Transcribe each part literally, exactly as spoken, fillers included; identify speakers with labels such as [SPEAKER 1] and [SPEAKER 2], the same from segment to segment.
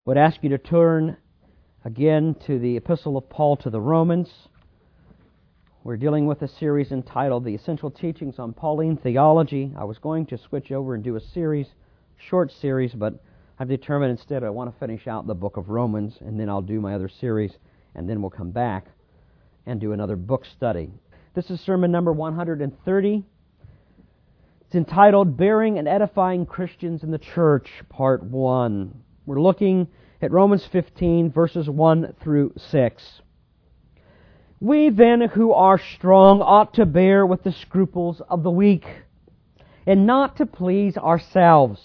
[SPEAKER 1] would ask you to turn again to the Epistle of Paul to the Romans. We're dealing with a series entitled The Essential Teachings on Pauline Theology. I was going to switch over and do a series, short series, but I've determined instead I want to finish out the book of Romans, and then I'll do my other series, and then we'll come back and do another book study. This is sermon number one hundred thirty. It's entitled Bearing and Edifying Christians in the Church, Part one. We're looking at Romans fifteen, verses one through six. We then who are strong ought to bear with the scruples of the weak, and not to please ourselves.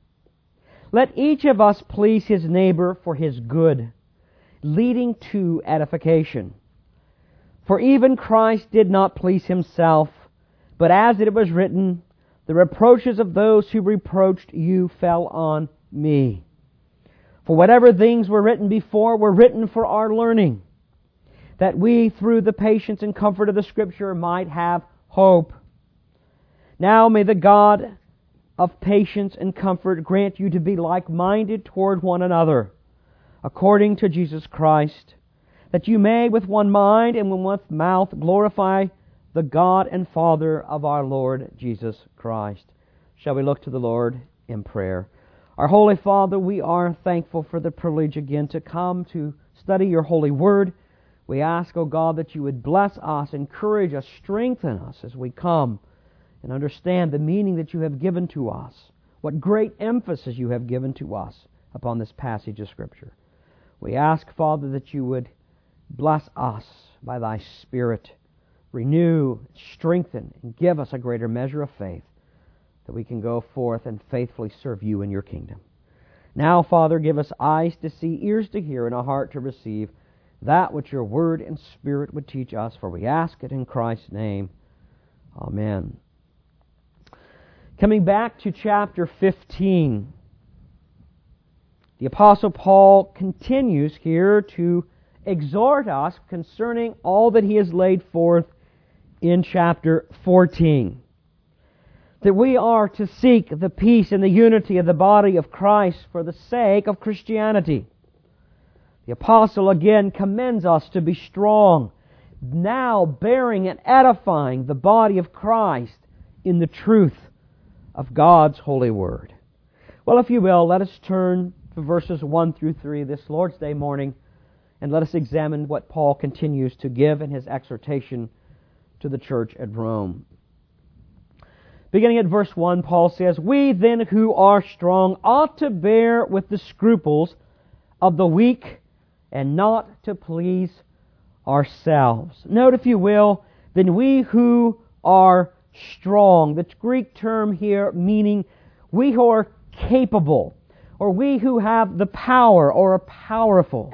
[SPEAKER 1] Let each of us please his neighbor for his good, leading to edification. For even Christ did not please himself, but as it was written, the reproaches of those who reproached you fell on me. For whatever things were written before were written for our learning, that we through the patience and comfort of the Scripture might have hope. Now may the God of patience and comfort grant you to be like-minded toward one another, according to Jesus Christ, that you may with one mind and with one mouth glorify the God and Father of our Lord Jesus Christ. Shall we look to the Lord in prayer? Our Holy Father, we are thankful for the privilege again to come to study your holy word. We ask, O God, that you would bless us, encourage us, strengthen us as we come and understand the meaning that you have given to us, what great emphasis you have given to us upon this passage of Scripture. We ask, Father, that you would bless us by thy Spirit, renew, strengthen, and give us a greater measure of faith that we can go forth and faithfully serve you in your kingdom. Now, Father, give us eyes to see, ears to hear, and a heart to receive that which your word and Spirit would teach us, for we ask it in Christ's name. Amen. Coming back to chapter fifteen, the Apostle Paul continues here to exhort us concerning all that he has laid forth in chapter fourteen. That we are to seek the peace and the unity of the body of Christ for the sake of Christianity. The Apostle again commends us to be strong, now bearing and edifying the body of Christ in the truth of God's holy word. Well, if you will, let us turn to verses one through three this Lord's Day morning, and let us examine what Paul continues to give in his exhortation to the church at Rome. Beginning at verse one, Paul says, We then who are strong ought to bear with the scruples of the weak and not to please ourselves. Note, if you will, then we who are strong. The Greek term here meaning we who are capable, or we who have the power or are powerful.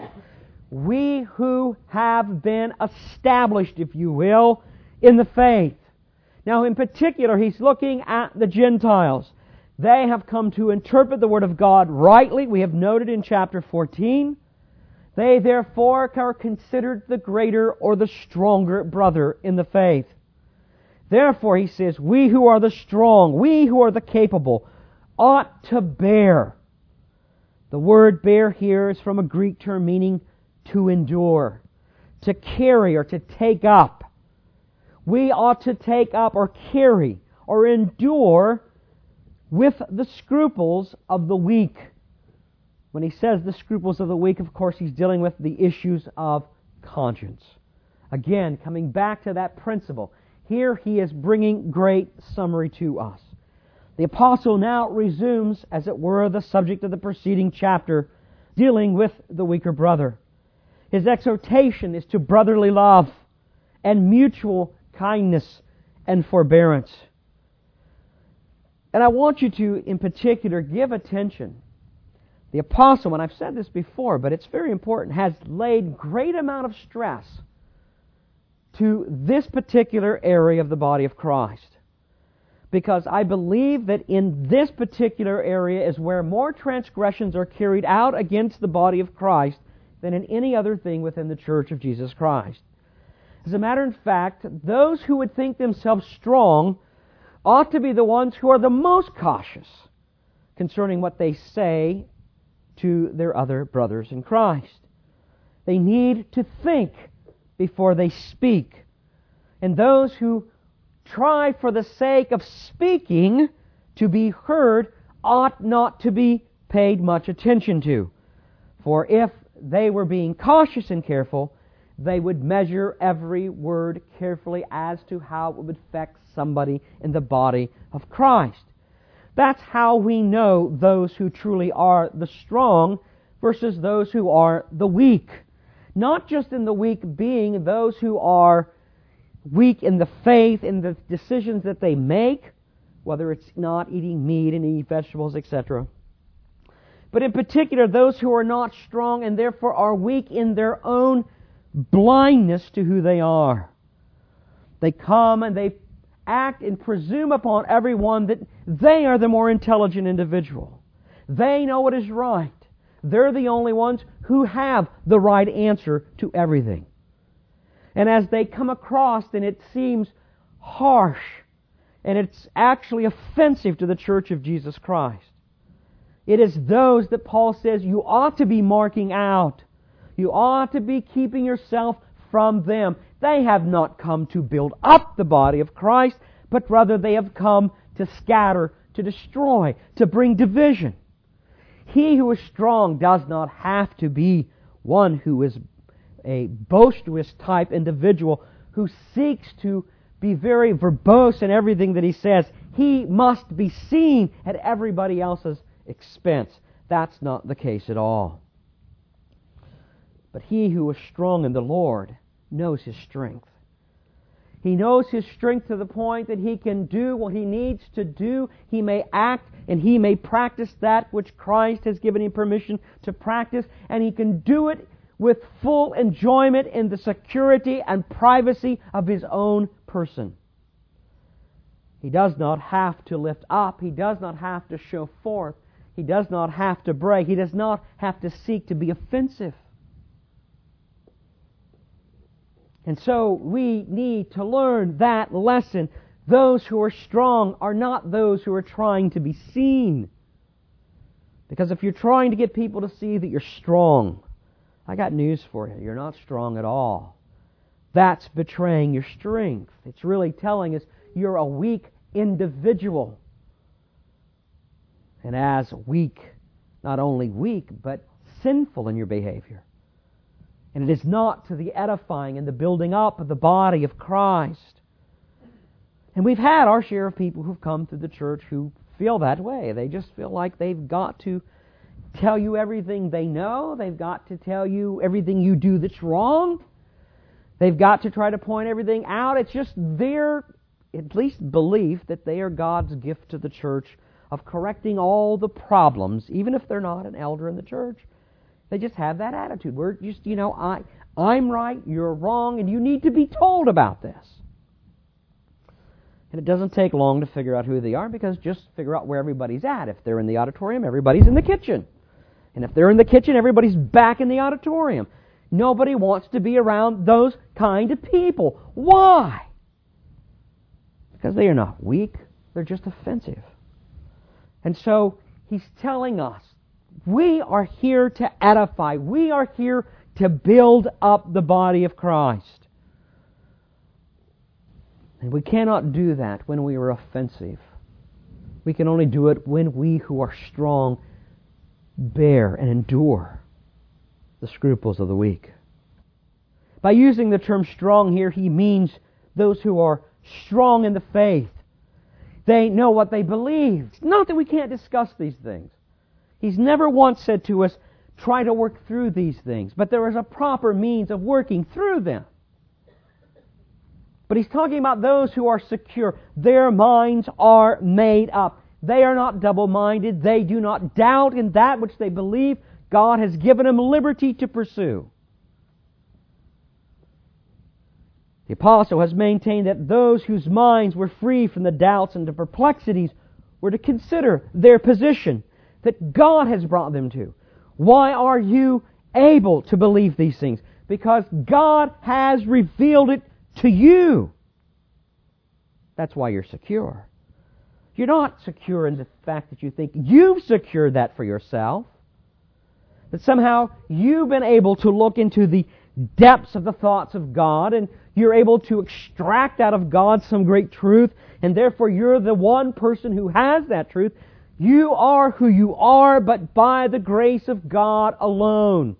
[SPEAKER 1] We who have been established, if you will, in the faith. Now, in particular, he's looking at the Gentiles. They have come to interpret the Word of God rightly. We have noted in chapter fourteen. They, therefore, are considered the greater or the stronger brother in the faith. Therefore, he says, we who are the strong, we who are the capable, ought to bear. The word bear here is from a Greek term meaning to endure, to carry or to take up. We ought to take up or carry or endure with the scruples of the weak. When he says the scruples of the weak, of course, he's dealing with the issues of conscience. Again, coming back to that principle, here he is bringing great summary to us. The apostle now resumes, as it were, the subject of the preceding chapter, dealing with the weaker brother. His exhortation is to brotherly love and mutual kindness and forbearance. And I want you to, in particular, give attention. The apostle, and I've said this before, but it's very important, has laid great amount of stress to this particular area of the body of Christ. Because I believe that in this particular area is where more transgressions are carried out against the body of Christ than in any other thing within the church of Jesus Christ. As a matter of fact, those who would think themselves strong ought to be the ones who are the most cautious concerning what they say to their other brothers in Christ. They need to think before they speak. And those who try for the sake of speaking to be heard ought not to be paid much attention to. For if they were being cautious and careful, they would measure every word carefully as to how it would affect somebody in the body of Christ. That's how we know those who truly are the strong versus those who are the weak. Not just in the weak being those who are weak in the faith, in the decisions that they make, whether it's not eating meat and eating vegetables, et cetera. But in particular, those who are not strong and therefore are weak in their own blindness to who they are. They come and they act and presume upon everyone that they are the more intelligent individual. They know what is right. They're the only ones who have the right answer to everything. And as they come across, and it seems harsh, and it's actually offensive to the Church of Jesus Christ, it is those that Paul says you ought to be marking out. You ought to be keeping yourself from them. They have not come to build up the body of Christ, but rather they have come to scatter, to destroy, to bring division. He who is strong does not have to be one who is a boisterous type individual who seeks to be very verbose in everything that he says. He must be seen at everybody else's expense. That's not the case at all. But he who is strong in the Lord knows his strength. He knows his strength to the point that he can do what he needs to do. He may act and he may practice that which Christ has given him permission to practice, and he can do it with full enjoyment in the security and privacy of his own person. He does not have to lift up. He does not have to show forth. He does not have to brag. He does not have to seek to be offensive. And so we need to learn that lesson. Those who are strong are not those who are trying to be seen. Because if you're trying to get people to see that you're strong, I got news for you. You're not strong at all. That's betraying your strength. It's really telling us you're a weak individual. And as weak, not only weak, but sinful in your behavior. And it is not to the edifying and the building up of the body of Christ. And we've had our share of people who've come to the church who feel that way. They just feel like they've got to tell you everything they know. They've got to tell you everything you do that's wrong. They've got to try to point everything out. It's just their, at least, belief that they are God's gift to the church of correcting all the problems, even if they're not an elder in the church. They just have that attitude. We're just, you know, I, I'm right, you're wrong, and you need to be told about this. And it doesn't take long to figure out who they are, because just figure out where everybody's at. If they're in the auditorium, everybody's in the kitchen. And if they're in the kitchen, everybody's back in the auditorium. Nobody wants to be around those kind of people. Why? Because they are not weak. They're just offensive. And so he's telling us, we are here to edify. We are here to build up the body of Christ. And we cannot do that when we are offensive. We can only do it when we who are strong bear and endure the scruples of the weak. By using the term strong here, he means those who are strong in the faith. They know what they believe. It's not that we can't discuss these things. He's never once said to us, try to work through these things. But there is a proper means of working through them. But he's talking about those who are secure. Their minds are made up. They are not double-minded. They do not doubt in that which they believe. God has given them liberty to pursue. The apostle has maintained that those whose minds were free from the doubts and the perplexities were to consider their position that God has brought them to. Why are you able to believe these things? Because God has revealed it to you. That's why you're secure. You're not secure in the fact that you think you've secured that for yourself. That somehow you've been able to look into the depths of the thoughts of God, and you're able to extract out of God some great truth, and therefore you're the one person who has that truth. You are who you are, but by the grace of God alone.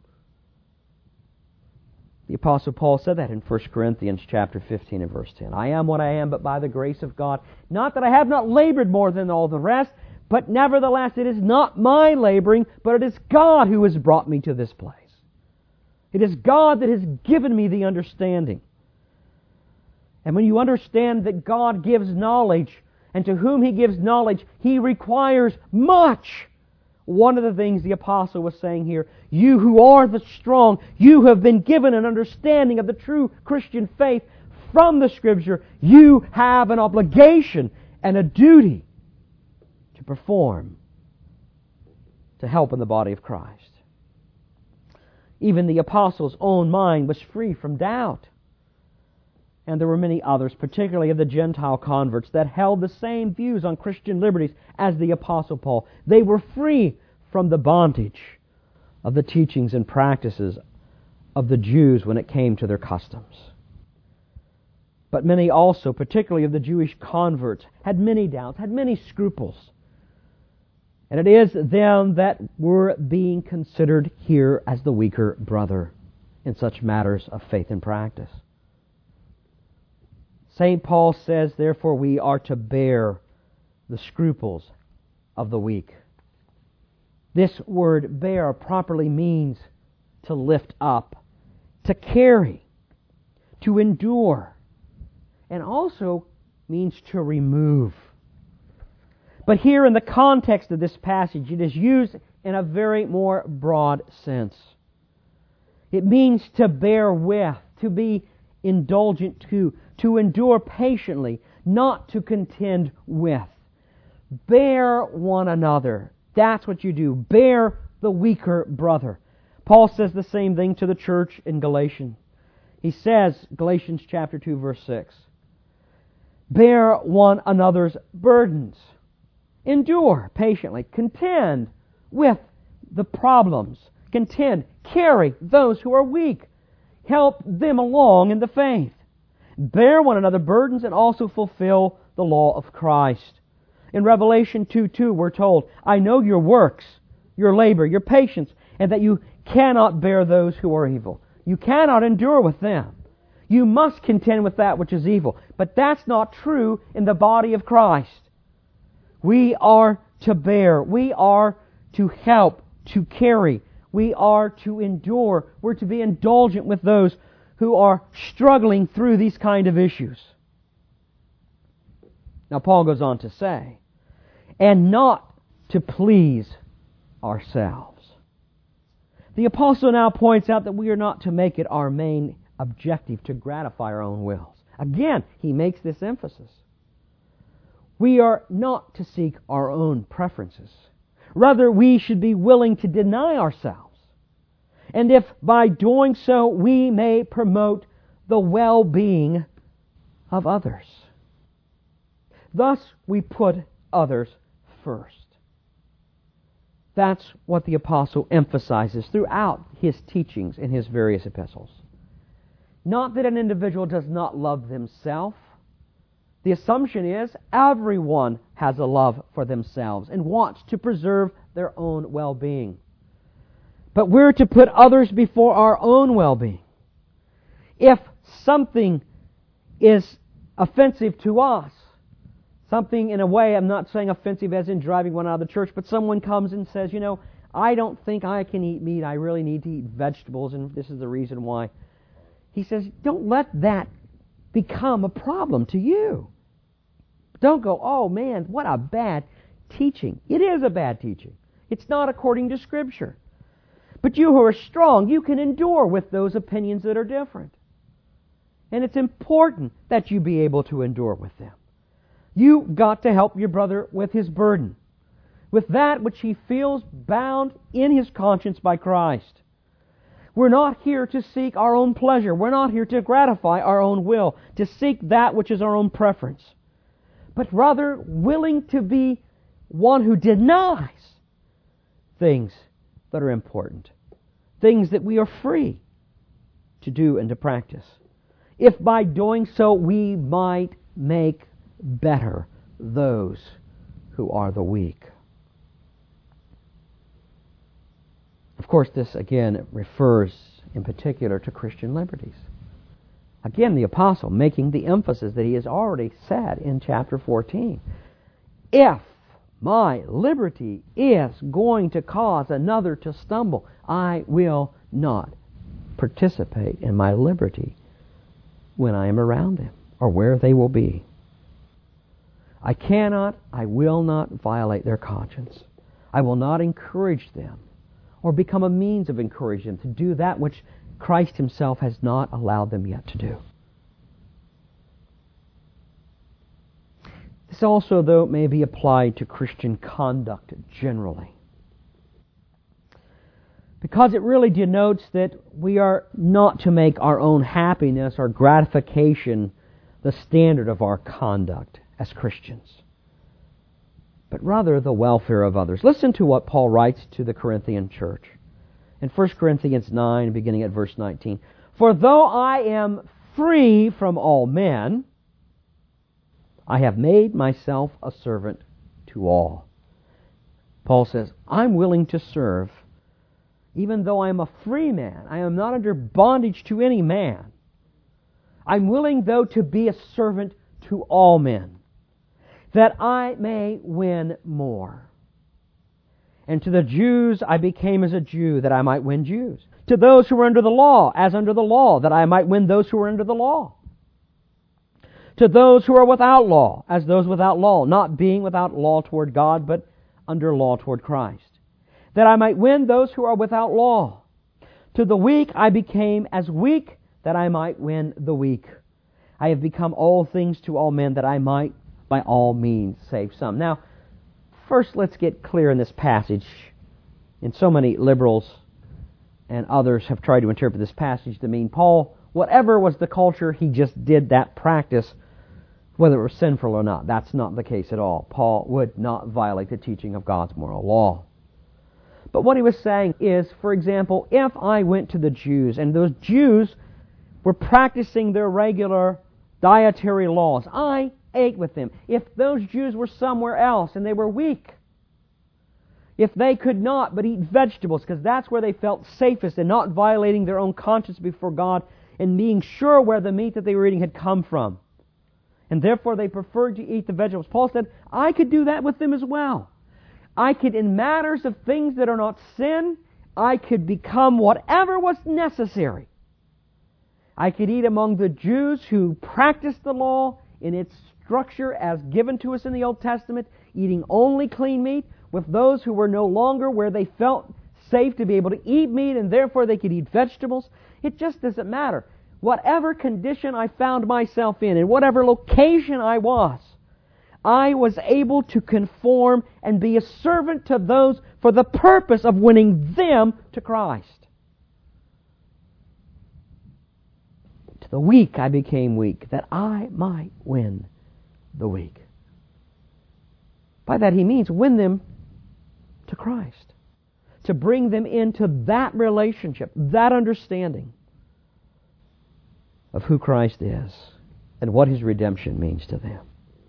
[SPEAKER 1] The Apostle Paul said that in First Corinthians chapter fifteen and verse ten. I am what I am, but by the grace of God. Not that I have not labored more than all the rest, but nevertheless it is not my laboring, but it is God who has brought me to this place. It is God that has given me the understanding. And when you understand that God gives knowledge, and to whom He gives knowledge, He requires much. One of the things the apostle was saying here, you who are the strong, you have been given an understanding of the true Christian faith from the Scripture. You have an obligation and a duty to perform, to help in the body of Christ. Even the apostle's own mind was free from doubt. And there were many others, particularly of the Gentile converts, that held the same views on Christian liberties as the Apostle Paul. They were free from the bondage of the teachings and practices of the Jews when it came to their customs. But many also, particularly of the Jewish converts, had many doubts, had many scruples. And it is them that were being considered here as the weaker brother in such matters of faith and practice. Saint Paul says, therefore, we are to bear the scruples of the weak. This word bear properly means to lift up, to carry, to endure, and also means to remove. But here in the context of this passage, it is used in a very more broad sense. It means to bear with, to be indulgent to, to endure patiently, not to contend with. Bear one another. That's what you do. Bear the weaker brother. Paul says the same thing to the church in Galatians. He says, Galatians chapter two, verse six, bear one another's burdens. Endure patiently. Contend with the problems. Contend. Carry those who are weak. Help them along in the faith. Bear one another burdens and also fulfill the law of Christ. In Revelation two two we're told, I know your works, your labor, your patience, and that you cannot bear those who are evil. You cannot endure with them. You must contend with that which is evil. But that's not true in the body of Christ. We are to bear. We are to help, to carry. We are to endure. We're to be indulgent with those who are struggling through these kind of issues. Now Paul goes on to say, and not to please ourselves. The apostle now points out that we are not to make it our main objective to gratify our own wills. Again, he makes this emphasis. We are not to seek our own preferences. Rather, we should be willing to deny ourselves. And if by doing so we may promote the well-being of others. Thus, we put others first. That's what the apostle emphasizes throughout his teachings in his various epistles. Not that an individual does not love themselves. The assumption is everyone has a love for themselves and wants to preserve their own well-being. But we're to put others before our own well-being. If something is offensive to us, something in a way, I'm not saying offensive as in driving one out of the church, but someone comes and says, you know, I don't think I can eat meat, I really need to eat vegetables, and this is the reason why. He says, don't let that become a problem to you. Don't go, oh man, what a bad teaching. It is a bad teaching. It's not according to Scripture. But you who are strong, you can endure with those opinions that are different. And it's important that you be able to endure with them. You've got to help your brother with his burden, with that which he feels bound in his conscience by Christ. We're not here to seek our own pleasure. We're not here to gratify our own will, to seek that which is our own preference, but rather willing to be one who denies things that are important things that we are free to do and to practice, if by doing so we might make better those who are the weak. Of course, this again refers in particular to Christian liberties. Again, the apostle making the emphasis that he has already said in chapter fourteen. If my liberty is going to cause another to stumble, I will not participate in my liberty when I am around them or where they will be. I cannot, I will not violate their conscience. I will not encourage them or become a means of encouraging them to do that which Christ himself has not allowed them yet to do. This also, though, may be applied to Christian conduct generally, because it really denotes that we are not to make our own happiness or gratification the standard of our conduct as Christians, but rather the welfare of others. Listen to what Paul writes to the Corinthian church in First Corinthians nine, beginning at verse nineteen. For though I am free from all men, I have made myself a servant to all. Paul says, I'm willing to serve, even though I am a free man. I am not under bondage to any man. I'm willing, though, to be a servant to all men, that I may win more. And to the Jews I became as a Jew, that I might win Jews. To those who were under the law, as under the law, that I might win those who were under the law. To those who are without law, as those without law, not being without law toward God, but under law toward Christ, that I might win those who are without law. To the weak I became as weak, that I might win the weak. I have become all things to all men, that I might by all means save some. Now, first let's get clear in this passage. And so many liberals and others have tried to interpret this passage to mean Paul, whatever was the culture, he just did that practice, whether it was sinful or not. That's not the case at all. Paul would not violate the teaching of God's moral law. But what he was saying is, for example, if I went to the Jews, and those Jews were practicing their regular dietary laws, I ate with them. If those Jews were somewhere else and they were weak, if they could not but eat vegetables, because that's where they felt safest and not violating their own conscience before God and being sure where the meat that they were eating had come from, and therefore they preferred to eat the vegetables, Paul said, I could do that with them as well. I could, in matters of things that are not sin, I could become whatever was necessary. I could eat among the Jews who practiced the law in its structure as given to us in the Old Testament, eating only clean meat, with those who were no longer where they felt safe to be able to eat meat and therefore they could eat vegetables. It just doesn't matter. Whatever condition I found myself in, in whatever location I was, I was able to conform and be a servant to those for the purpose of winning them to Christ. To the weak I became weak, that I might win the weak. By that he means win them to Christ. To bring them into that relationship, that understanding of who Christ is and what His redemption means to them.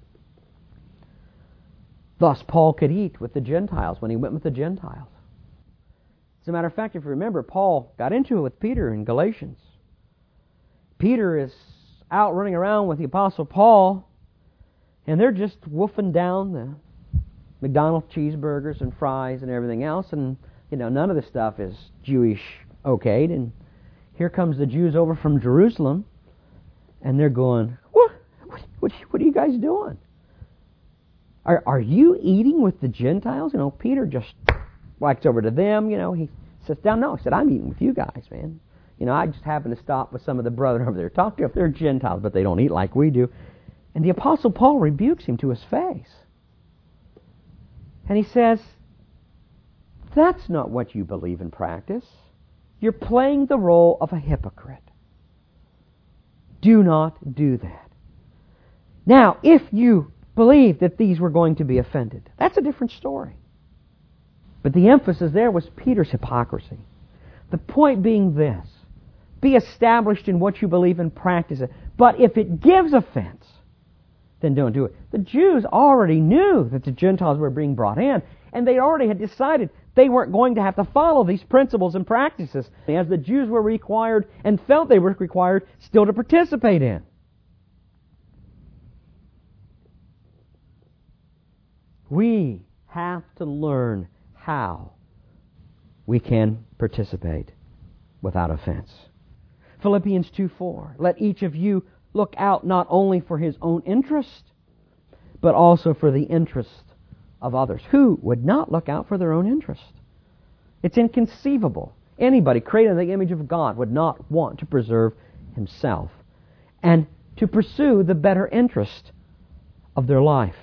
[SPEAKER 1] Thus, Paul could eat with the Gentiles when he went with the Gentiles. As a matter of fact, if you remember, Paul got into it with Peter in Galatians. Peter is out running around with the Apostle Paul, and they're just wolfing down the McDonald's cheeseburgers and fries and everything else, and you know none of this stuff is Jewish okayed. And here comes the Jews over from Jerusalem, and they're going, "What? What? What, what are you guys doing? Are are you eating with the Gentiles?" You know, Peter just walks over to them. You know, he sits down. No, he said, "I'm eating with you guys, man. You know, I just happened to stop with some of the brethren over there, talk to them. They're Gentiles, but they don't eat like we do." And the Apostle Paul rebukes him to his face. And he says, that's not what you believe in practice. You're playing the role of a hypocrite. Do not do that. Now, if you believe that these were going to be offended, that's a different story. But the emphasis there was Peter's hypocrisy. The point being this: be established in what you believe and practice it. But if it gives offense, then don't do it. The Jews already knew that the Gentiles were being brought in, and they already had decided they weren't going to have to follow these principles and practices, as the Jews were required and felt they were required still to participate in. We have to learn how we can participate without offense. Philippians two four, let each of you look out not only for his own interest, but also for the interest of others. Who would not look out for their own interest? It's inconceivable. Anybody created in the image of God would not want to preserve himself and to pursue the better interest of their life.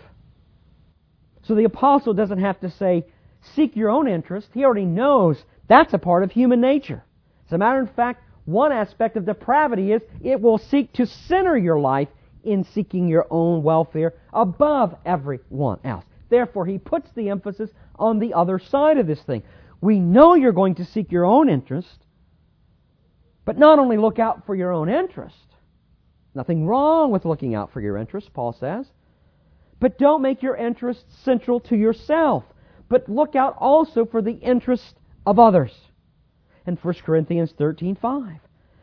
[SPEAKER 1] So the apostle doesn't have to say, seek your own interest. He already knows that's a part of human nature. As a matter of fact, one aspect of depravity is it will seek to center your life in seeking your own welfare above everyone else. Therefore, he puts the emphasis on the other side of this thing. We know you're going to seek your own interest, but not only look out for your own interest. Nothing wrong with looking out for your interest, Paul says. But don't make your interest central to yourself, but look out also for the interest of others. In First Corinthians thirteen five,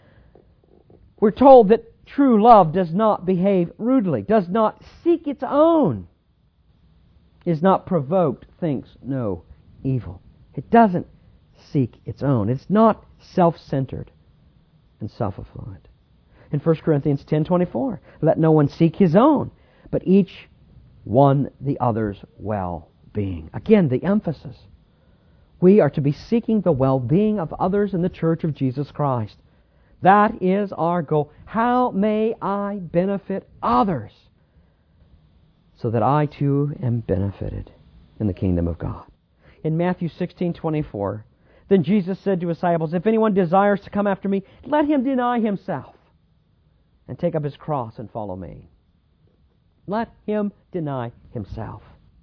[SPEAKER 1] we're told that true love does not behave rudely, does not seek its own, is not provoked, thinks no evil. It doesn't seek its own. It's not self-centered and self-affluent. In First Corinthians ten twenty-four, let no one seek his own, but each one the other's well-being. Again, the emphasis. We are to be seeking the well-being of others in the church of Jesus Christ. That is our goal. How may I benefit others so that I too am benefited in the kingdom of God? In Matthew sixteen twenty-four, then Jesus said to his disciples, if anyone desires to come after me, let him deny himself and take up his cross and follow me. Let him deny himself.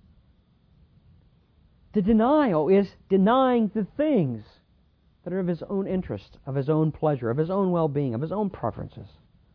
[SPEAKER 1] The denial is denying the things that are of his own interest, of his own pleasure, of his own well-being, of his own preferences.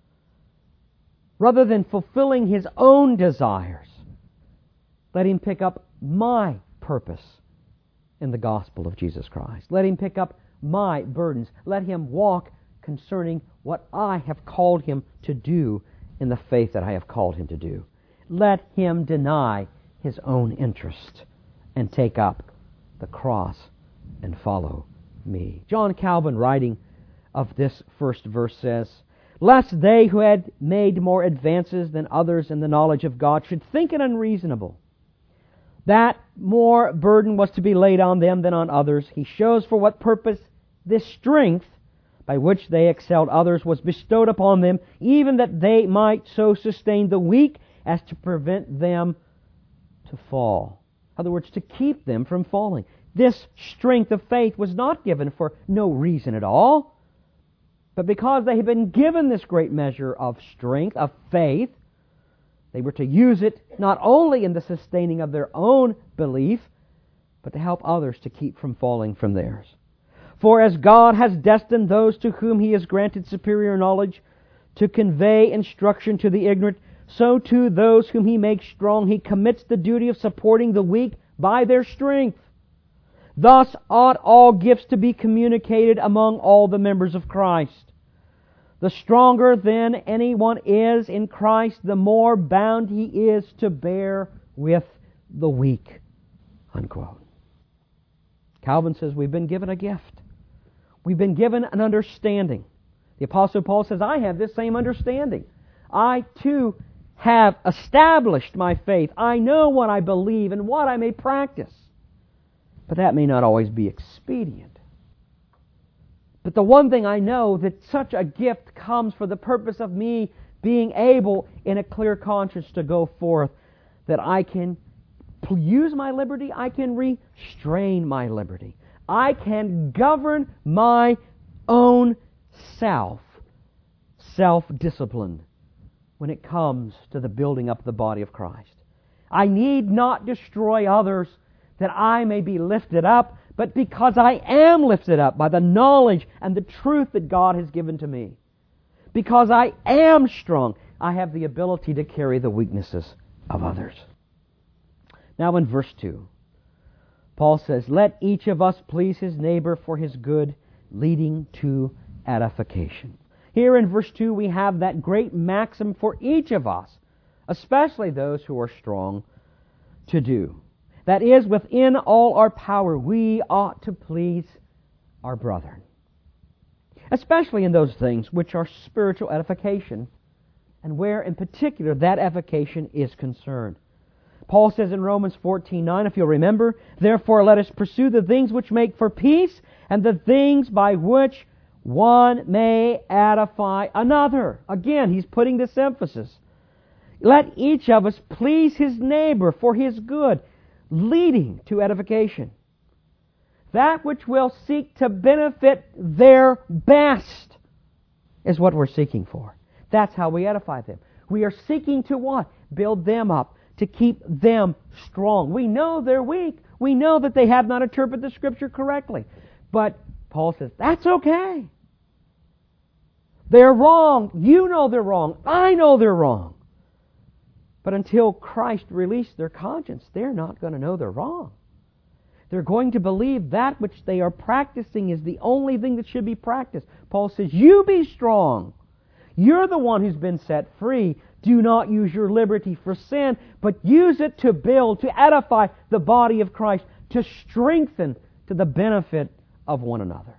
[SPEAKER 1] Rather than fulfilling his own desires, let him pick up my purpose in the gospel of Jesus Christ. Let him pick up my burdens. Let him walk concerning what I have called him to do in the faith that I have called him to do. Let him deny his own interest and take up the cross and follow me. John Calvin, writing of this first verse, says, lest they who had made more advances than others in the knowledge of God should think it unreasonable that more burden was to be laid on them than on others, he shows for what purpose this strength by which they excelled others was bestowed upon them, even that they might so sustain the weak as to prevent them to fall. In other words, to keep them from falling. This strength of faith was not given for no reason at all, but because they had been given this great measure of strength, of faith, they were to use it not only in the sustaining of their own belief, but to help others to keep from falling from theirs. For as God has destined those to whom He has granted superior knowledge to convey instruction to the ignorant, so to those whom He makes strong He commits the duty of supporting the weak by their strength. Thus ought all gifts to be communicated among all the members of Christ. The stronger then anyone is in Christ, the more bound he is to bear with the weak. Unquote. Calvin says we've been given a gift. We've been given an understanding. The Apostle Paul says, I have this same understanding. I too have established my faith. I know what I believe and what I may practice. But that may not always be expedient. But the one thing I know, that such a gift comes for the purpose of me being able, in a clear conscience, to go forth, that I can use my liberty, I can restrain my liberty. I can govern my own self, self-discipline, when it comes to the building up of the body of Christ. I need not destroy others that I may be lifted up, but because I am lifted up by the knowledge and the truth that God has given to me. Because I am strong, I have the ability to carry the weaknesses of others. Now in verse two, Paul says, let each of us please his neighbor for his good, leading to edification. Here in verse two, we have that great maxim for each of us, especially those who are strong, to do. That is, within all our power, we ought to please our brethren, especially in those things which are spiritual edification, and where in particular that edification is concerned. Paul says in Romans fourteen nine, if you'll remember, therefore let us pursue the things which make for peace, and the things by which one may edify another. Again, he's putting this emphasis. Let each of us please his neighbor for his good, leading to edification. That which will seek to benefit their best is what we're seeking for. That's how we edify them. We are seeking to what? Build them up, to keep them strong. We know they're weak. We know that they have not interpreted the Scripture correctly. But Paul says, that's okay. They're wrong. You know they're wrong. I know they're wrong. But until Christ released their conscience, they're not going to know they're wrong. They're going to believe that which they are practicing is the only thing that should be practiced. Paul says, you be strong. You're the one who's been set free. Do not use your liberty for sin, but use it to build, to edify the body of Christ, to strengthen to the benefit of one another.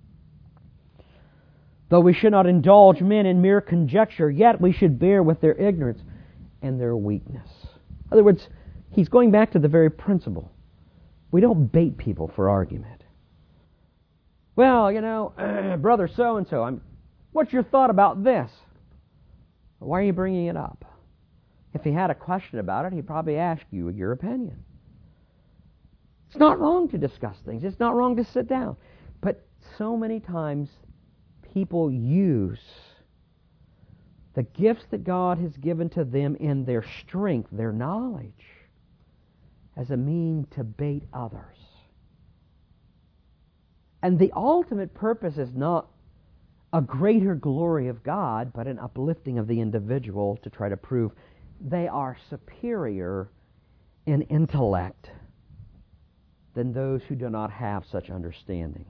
[SPEAKER 1] Though we should not indulge men in mere conjecture, yet we should bear with their ignorance and their weakness. In other words, he's going back to the very principle. We don't bait people for argument. Well, you know, brother so-and-so, I'm, what's your thought about this? Why are you bringing it up? If he had a question about it, he'd probably ask you your opinion. It's not wrong to discuss things. It's not wrong to sit down. But so many times people use the gifts that God has given to them in their strength, their knowledge, as a mean to bait others. And the ultimate purpose is not a greater glory of God, but an uplifting of the individual to try to prove they are superior in intellect than those who do not have such understanding.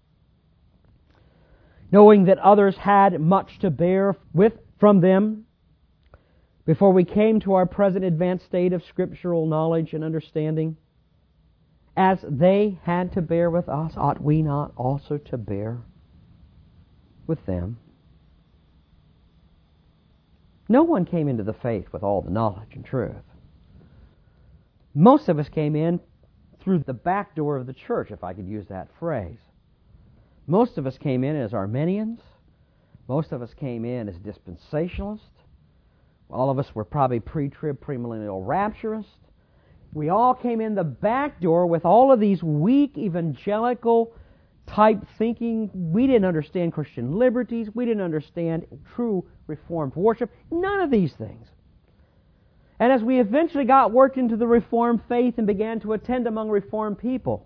[SPEAKER 1] Knowing that others had much to bear with from them before we came to our present advanced state of scriptural knowledge and understanding, as they had to bear with us, ought we not also to bear with them? No one came into the faith with all the knowledge and truth. Most of us came in through the back door of the church, if I could use that phrase. Most of us came in as Arminians. Most of us came in as dispensationalists. All of us were probably pre-trib, premillennial rapturists. We all came in the back door with all of these weak evangelical type thinking. We didn't understand Christian liberties. We didn't understand true Reformed worship. None of these things. And as we eventually got worked into the Reformed faith and began to attend among Reformed people,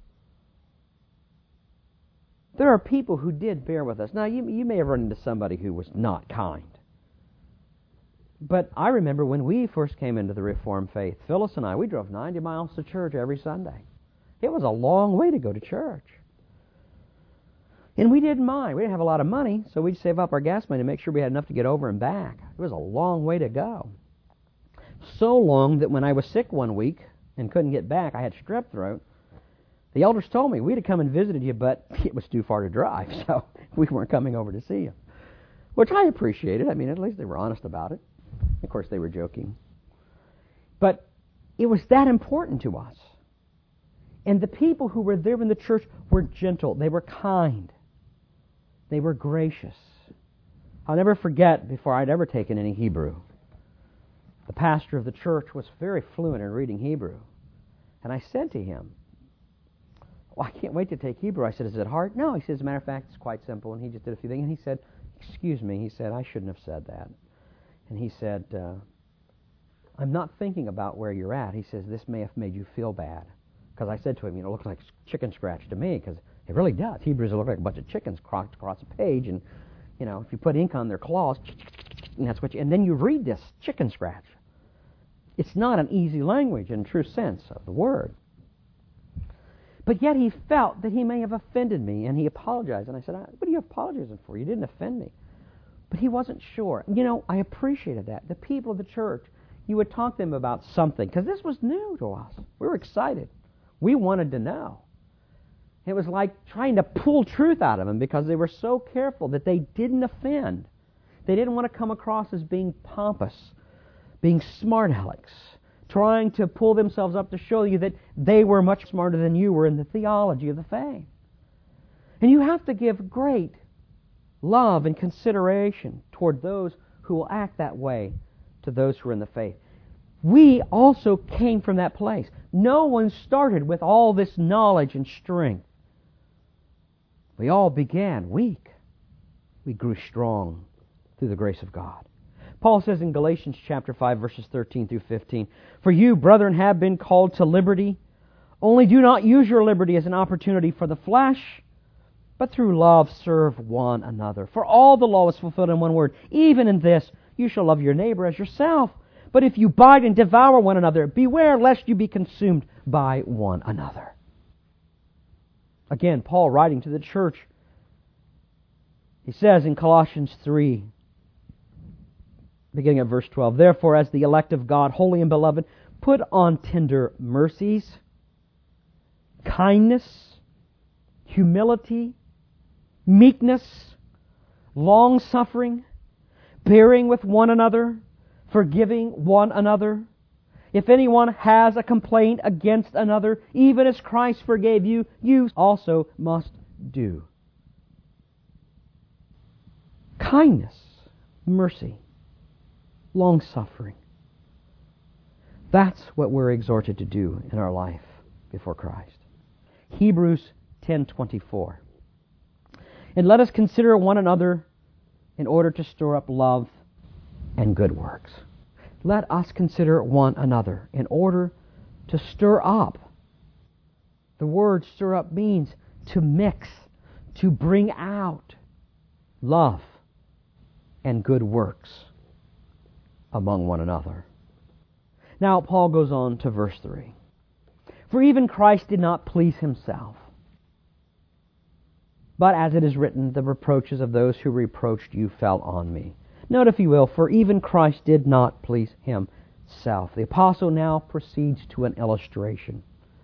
[SPEAKER 1] there are people who did bear with us. Now, you, you may have run into somebody who was not kind. But I remember when we first came into the Reformed faith, Phyllis and I, we drove ninety miles to church every Sunday. It was a long way to go to church. And we didn't mind. We didn't have a lot of money, so we'd save up our gas money to make sure we had enough to get over and back. It was a long way to go. So long that when I was sick one week and couldn't get back, I had strep throat. The elders told me, we'd have come and visited you, but it was too far to drive, so we weren't coming over to see you. Which I appreciated. I mean, at least they were honest about it. Of course, they were joking. But it was that important to us. And the people who were there in the church were gentle. They were kind. They were gracious. I'll never forget, before I'd ever taken any Hebrew, the pastor of the church was very fluent in reading Hebrew. And I said to him, well, I can't wait to take Hebrew. I said, is it hard? No. He said, as a matter of fact, it's quite simple. And he just did a few things. And he said, excuse me. He said, I shouldn't have said that. And he said, uh, I'm not thinking about where you're at. He says, this may have made you feel bad. Because I said to him, you know, it looks like chicken scratch to me, because it really does. Hebrews look like a bunch of chickens crossed across a page, and, you know, if you put ink on their claws, and that's what you, and then you read this chicken scratch. It's not an easy language in true sense of the word. But yet he felt that he may have offended me, and he apologized. And I said, what are you apologizing for? You didn't offend me. But he wasn't sure. You know, I appreciated that. The people of the church, you would talk to them about something, because this was new to us. We were excited. We wanted to know. It was like trying to pull truth out of them, because they were so careful that they didn't offend. They didn't want to come across as being pompous, being smart alecks, trying to pull themselves up to show you that they were much smarter than you were in the theology of the faith. And you have to give great love and consideration toward those who will act that way to those who are in the faith. We also came from that place. No one started with all this knowledge and strength. We all began weak. We grew strong through the grace of God. Paul says in Galatians chapter five, verses thirteen through fifteen, "For you, brethren, have been called to liberty. Only do not use your liberty as an opportunity for the flesh, but through love serve one another. For all the law is fulfilled in one word, even in this, you shall love your neighbor as yourself. But if you bite and devour one another, beware lest you be consumed by one another." Again, Paul writing to the church, he says in Colossians three, beginning at verse twelve, "Therefore, as the elect of God, holy and beloved, put on tender mercies, kindness, humility, meekness, long-suffering, bearing with one another, forgiving one another. If anyone has a complaint against another, even as Christ forgave you, you also must do." Kindness, mercy, long-suffering. That's what we're exhorted to do in our life before Christ. Hebrews ten twenty-four. "And let us consider one another in order to stir up love and good works." Let us consider one another in order to stir up. The word stir up means to mix, to bring out love and good works among one another. Now Paul goes on to verse three. "For even Christ did not please himself, but as it is written, the reproaches of those who reproached you fell on me." Note, if you will, for even Christ did not please himself. The apostle now proceeds to an illustration.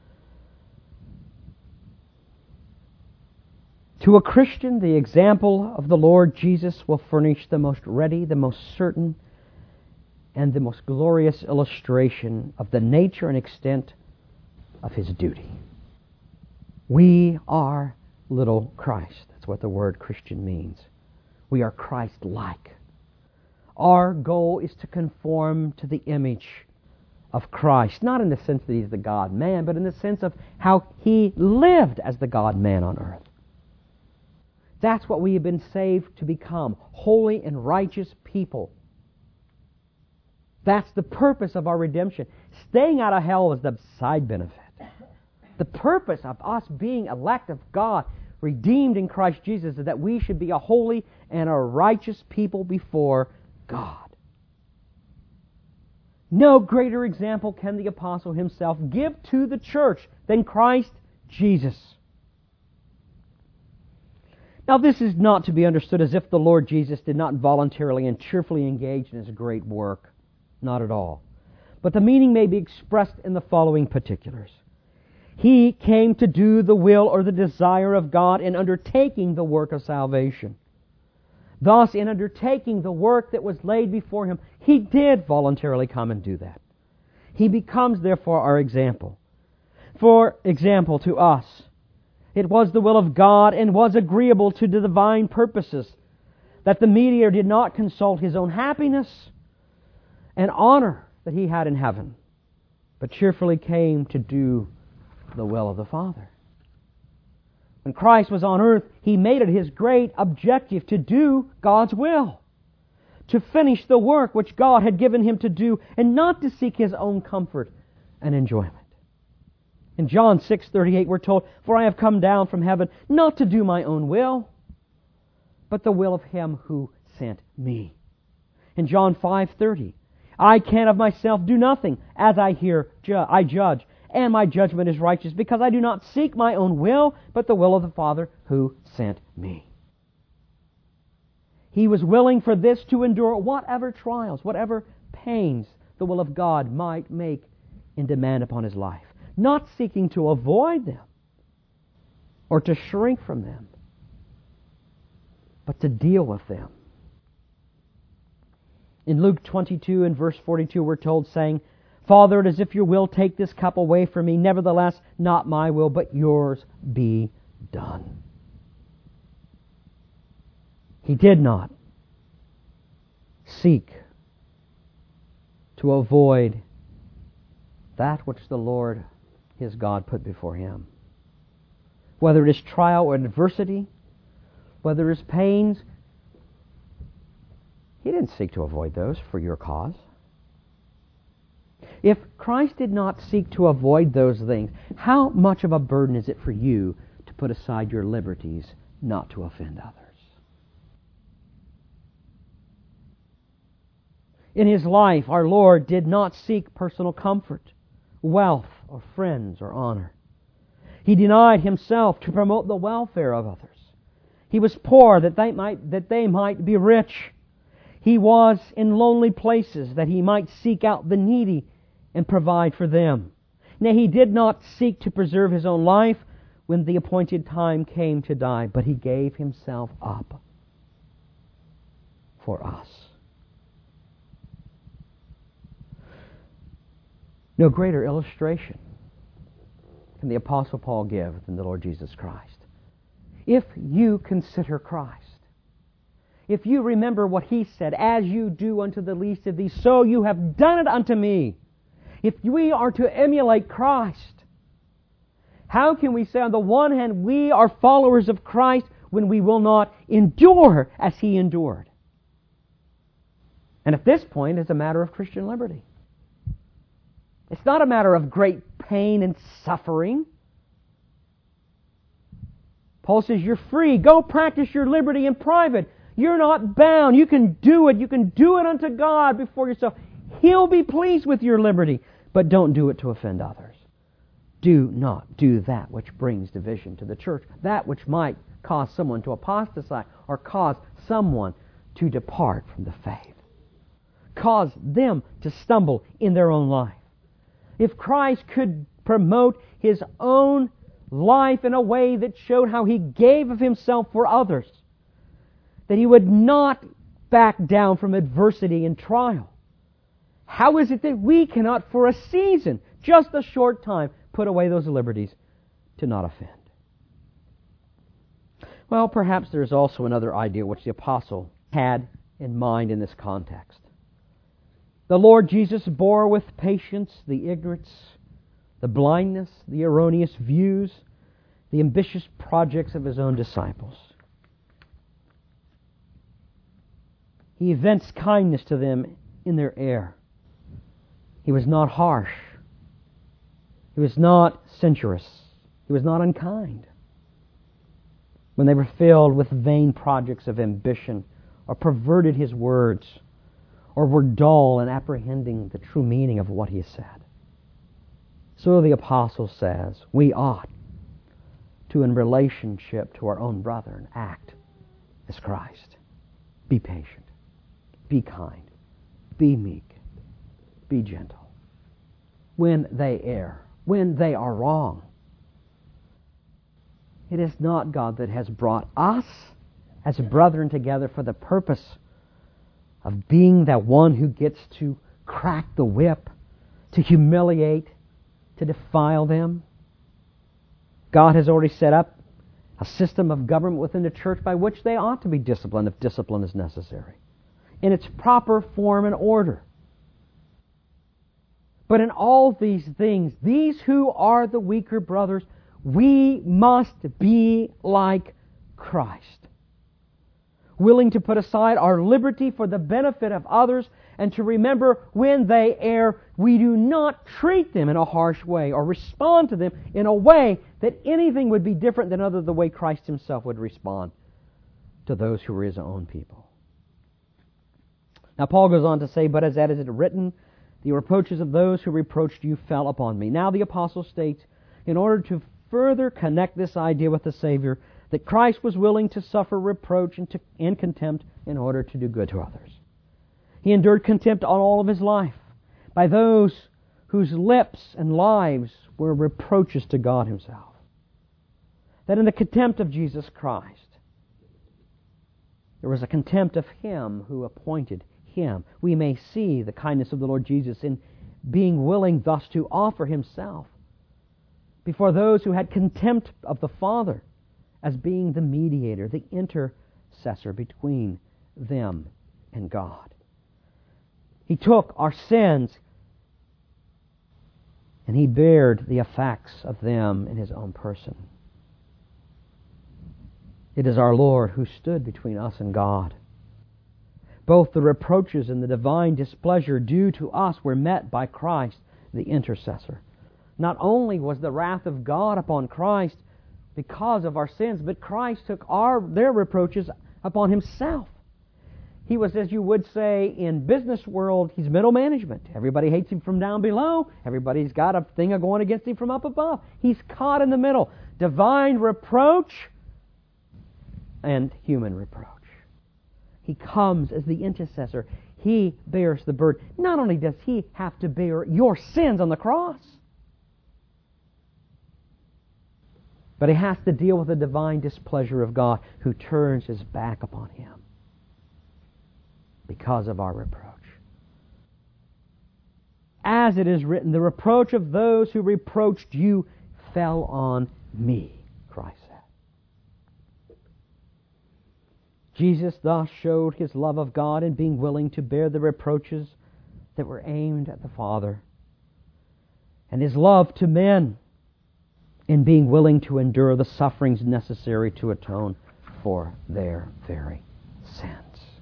[SPEAKER 1] To a Christian, the example of the Lord Jesus will furnish the most ready, the most certain, and the most glorious illustration of the nature and extent of his duty. We are little Christ. That's what the word Christian means. We are Christ-like. Our goal is to conform to the image of Christ, not in the sense that he's the God-man, but in the sense of how he lived as the God-man on earth. That's what we have been saved to become, holy and righteous people. That's the purpose of our redemption. Staying out of hell is the side benefit. The purpose of us being elect of God, redeemed in Christ Jesus, is that we should be a holy and a righteous people before God. No greater example can the apostle himself give to the church than Christ Jesus. Now, this is not to be understood as if the Lord Jesus did not voluntarily and cheerfully engage in his great work. Not at all. But the meaning may be expressed in the following particulars. He came to do the will or the desire of God in undertaking the work of salvation. Thus, in undertaking the work that was laid before him, he did voluntarily come and do that. He becomes, therefore, our example. For example, to us, it was the will of God and was agreeable to the divine purposes that the mediator did not consult his own happiness and honor that he had in heaven, but cheerfully came to do the will of the Father. When Christ was on earth, he made it his great objective to do God's will, to finish the work which God had given him to do, and not to seek his own comfort and enjoyment. In John six thirty-eight we're told, "For I have come down from heaven not to do my own will, but the will of Him who sent me." In John five thirty, "I can of myself do nothing, as I hear ju- I judge, and my judgment is righteous, because I do not seek my own will, but the will of the Father who sent me." He was willing for this to endure whatever trials, whatever pains the will of God might make and demand upon His life, not seeking to avoid them or to shrink from them, but to deal with them. In Luke twenty-two and verse forty-two we're told, saying, "Father, it is if your will take this cup away from me. Nevertheless, not my will, but yours be done." He did not seek to avoid that which the Lord, his God, put before him. Whether it is trial or adversity, whether it is pains, he didn't seek to avoid those for your cause. If Christ did not seek to avoid those things, how much of a burden is it for you to put aside your liberties not to offend others? In His life, our Lord did not seek personal comfort, wealth, or friends, or honor. He denied Himself to promote the welfare of others. He was poor that they might, that they might be rich. He was in lonely places that He might seek out the needy and provide for them. Nay, He did not seek to preserve His own life when the appointed time came to die, but He gave Himself up for us. No greater illustration can the Apostle Paul give than the Lord Jesus Christ. If you consider Christ, if you remember what He said, "As you do unto the least of these, so you have done it unto me." If we are to emulate Christ, how can we say on the one hand we are followers of Christ when we will not endure as He endured? And at this point, it's a matter of Christian liberty. It's not a matter of great pain and suffering. Paul says you're free. Go practice your liberty in private. You're not bound. You can do it. You can do it unto God before yourself. He'll be pleased with your liberty. But don't do it to offend others. Do not do that which brings division to the church. That which might cause someone to apostatize or cause someone to depart from the faith. Cause them to stumble in their own life. If Christ could promote His own life in a way that showed how He gave of Himself for others, that He would not back down from adversity and trial, how is it that we cannot for a season, just a short time, put away those liberties to not offend? Well, perhaps there's also another idea which the apostle had in mind in this context. The Lord Jesus bore with patience the ignorance, the blindness, the erroneous views, the ambitious projects of His own disciples. He evinced kindness to them in their error. He was not harsh. He was not censorious. He was not unkind. When they were filled with vain projects of ambition, or perverted His words, or were dull in apprehending the true meaning of what He has said. So the apostle says, we ought to, in relationship to our own brethren, act as Christ. Be patient. Be kind. Be meek. Be gentle. When they err, when they are wrong, it is not God that has brought us as brethren together for the purpose of being that one who gets to crack the whip, to humiliate, to defile them. God has already set up a system of government within the church by which they ought to be disciplined if discipline is necessary, in its proper form and order. But in all these things, these who are the weaker brothers, we must be like Christ. willing to put aside our liberty for the benefit of others, and to remember when they err, we do not treat them in a harsh way or respond to them in a way that anything would be different than other the way Christ Himself would respond to those who were His own people. Now Paul goes on to say, "But as that is written, the reproaches of those who reproached you fell upon me." Now the apostle states, in order to further connect this idea with the Savior, that Christ was willing to suffer reproach and, to, and contempt in order to do good to others. He endured contempt on all of His life by those whose lips and lives were reproaches to God Himself. That in the contempt of Jesus Christ, there was a contempt of Him who appointed Him. We may see the kindness of the Lord Jesus in being willing thus to offer Himself before those who had contempt of the Father as being the mediator, the intercessor between them and God. He took our sins and He bared the effects of them in His own person. It is our Lord who stood between us and God. Both the reproaches and the divine displeasure due to us were met by Christ, the intercessor. Not only was the wrath of God upon Christ because of our sins, but Christ took our their reproaches upon Himself. He was, as you would say in business world, He's middle management. Everybody hates Him from down below. Everybody's got a thing going against Him from up above. He's caught in the middle. Divine reproach and human reproach. He comes as the intercessor. He bears the burden. Not only does He have to bear your sins on the cross, but He has to deal with the divine displeasure of God who turns His back upon Him because of our reproach. As it is written, the reproach of those who reproached you fell on me, Christ said. Jesus thus showed His love of God in being willing to bear the reproaches that were aimed at the Father, and His love to men in being willing to endure the sufferings necessary to atone for their very sins.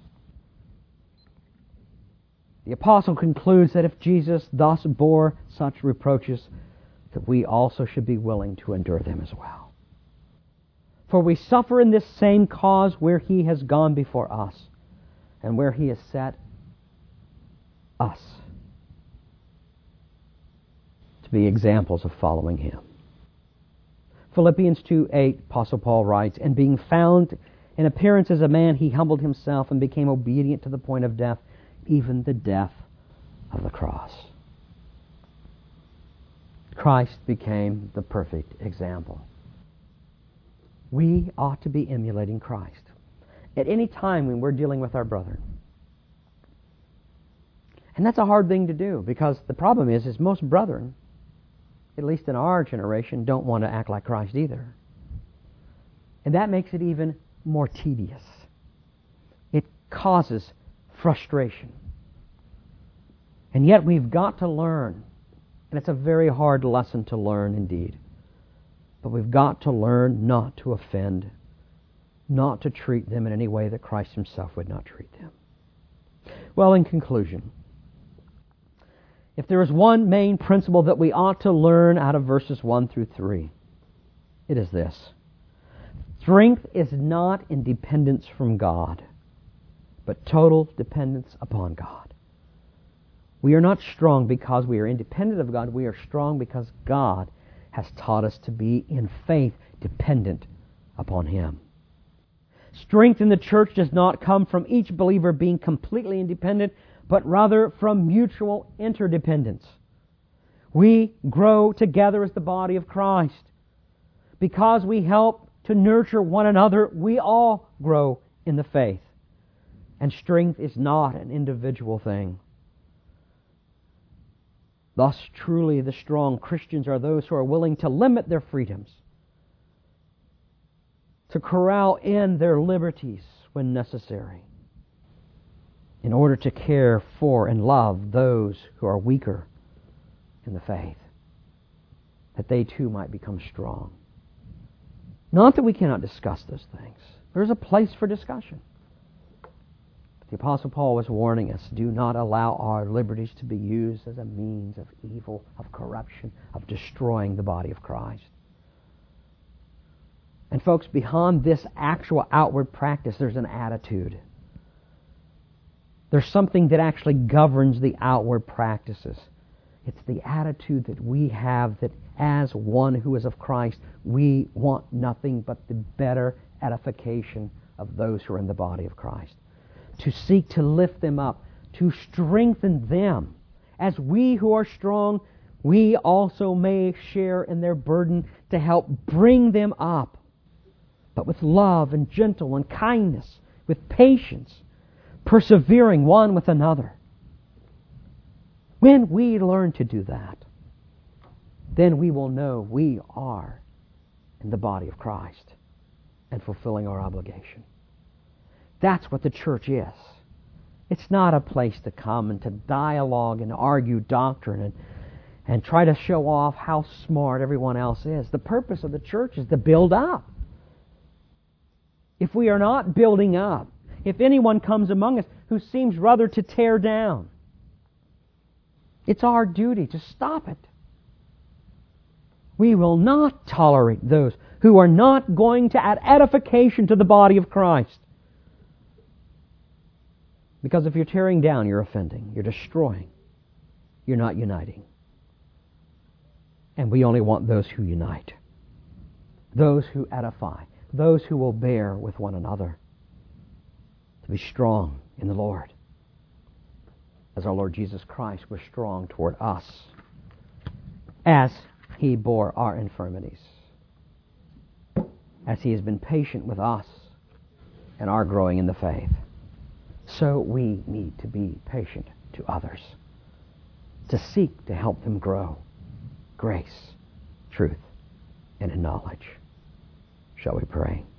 [SPEAKER 1] The apostle concludes that if Jesus thus bore such reproaches, that we also should be willing to endure them as well. For we suffer in this same cause where He has gone before us, and where He has set us to be examples of following Him. Philippians two eight, Apostle Paul writes, "And being found in appearance as a man, He humbled Himself and became obedient to the point of death, even the death of the cross." Christ became the perfect example. We ought to be emulating Christ at any time when we're dealing with our brethren. And that's a hard thing to do, because the problem is, is most brethren, at least in our generation, don't want to act like Christ either. And that makes it even more tedious. It causes frustration. And yet we've got to learn, and it's a very hard lesson to learn indeed, but we've got to learn not to offend, not to treat them in any way that Christ Himself would not treat them. Well, in conclusion, if there is one main principle that we ought to learn out of verses one through three, it is this: strength is not in dependence from God, but total dependence upon God. We are not strong because we are independent of God. We are strong because God has taught us to be in faith dependent upon Him. Strength in the church does not come from each believer being completely independent, but rather from mutual interdependence. We grow together as the body of Christ. Because we help to nurture one another, we all grow in the faith. And strength is not an individual thing. Thus, truly, the strong Christians are those who are willing to limit their freedoms, to corral in their liberties when necessary, in order to care for and love those who are weaker in the faith, that they too might become strong. Not that we cannot discuss those things. There's a place for discussion. The Apostle Paul was warning us, do not allow our liberties to be used as a means of evil, of corruption, of destroying the body of Christ. And folks, beyond this actual outward practice, there's an attitude. There's something that actually governs the outward practices. It's the attitude that we have that as one who is of Christ, we want nothing but the better edification of those who are in the body of Christ. To seek to lift them up, to strengthen them. As we who are strong, we also may share in their burden to help bring them up. But with love and gentle and kindness, with patience, persevering one with another. When we learn to do that, then we will know we are in the body of Christ and fulfilling our obligation. That's what the church is. It's not a place to come and to dialogue and argue doctrine and, and try to show off how smart everyone else is. The purpose of the church is to build up. If we are not building up, if anyone comes among us who seems rather to tear down, it's our duty to stop it. We will not tolerate those who are not going to add edification to the body of Christ. Because if you're tearing down, you're offending, you're destroying, you're not uniting. And we only want those who unite, those who edify, those who will bear with one another, to be strong in the Lord, as our Lord Jesus Christ was strong toward us, as He bore our infirmities, as He has been patient with us and our growing in the faith. So we need to be patient to others, to seek to help them grow grace, truth, and in knowledge. Shall we pray?